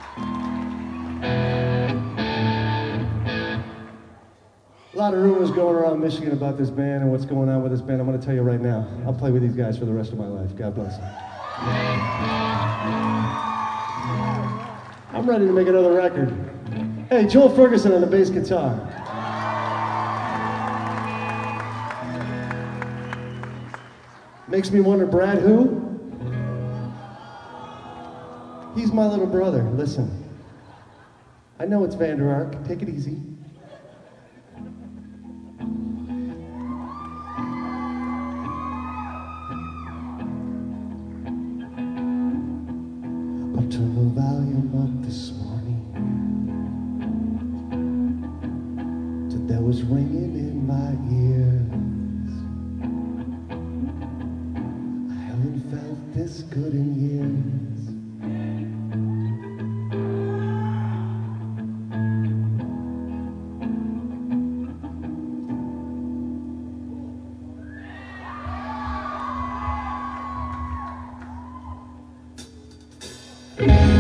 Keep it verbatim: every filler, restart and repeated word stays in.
A lot of rumors going around Michigan about this band and what's going on with this band. I'm going to tell you right now. I'll play with these guys for the rest of my life. God bless them. I'm ready to make another record. Hey, Joel Ferguson on the bass guitar. Makes me wonder, Brad who? He's my little brother. Listen. I know it's Vander Ark. Take it easy. Turn the volume up this morning till there was ringing in my ears. I haven't felt this good in years. Yeah.